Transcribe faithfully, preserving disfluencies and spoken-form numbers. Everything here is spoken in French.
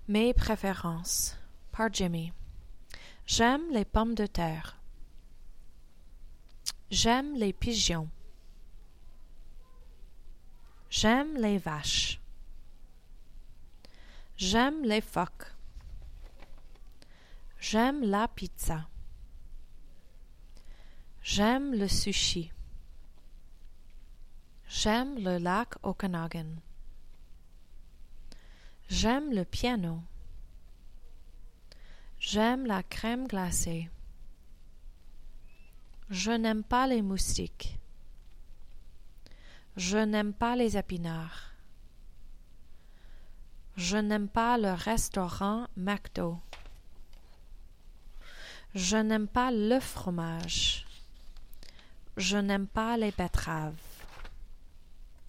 Mes préférences par Jimmy. J'aime les pommes de terre. J'aime les pigeons. J'aime les vaches. J'aime les phoques. J'aime la pizza. J'aime le sushi. J'aime le lac Okanagan. J'aime le piano. J'aime la crème glacée. Je n'aime pas les moustiques. Je n'aime pas les épinards. Je n'aime pas le restaurant McDo. Je n'aime pas le fromage. Je n'aime pas les betteraves.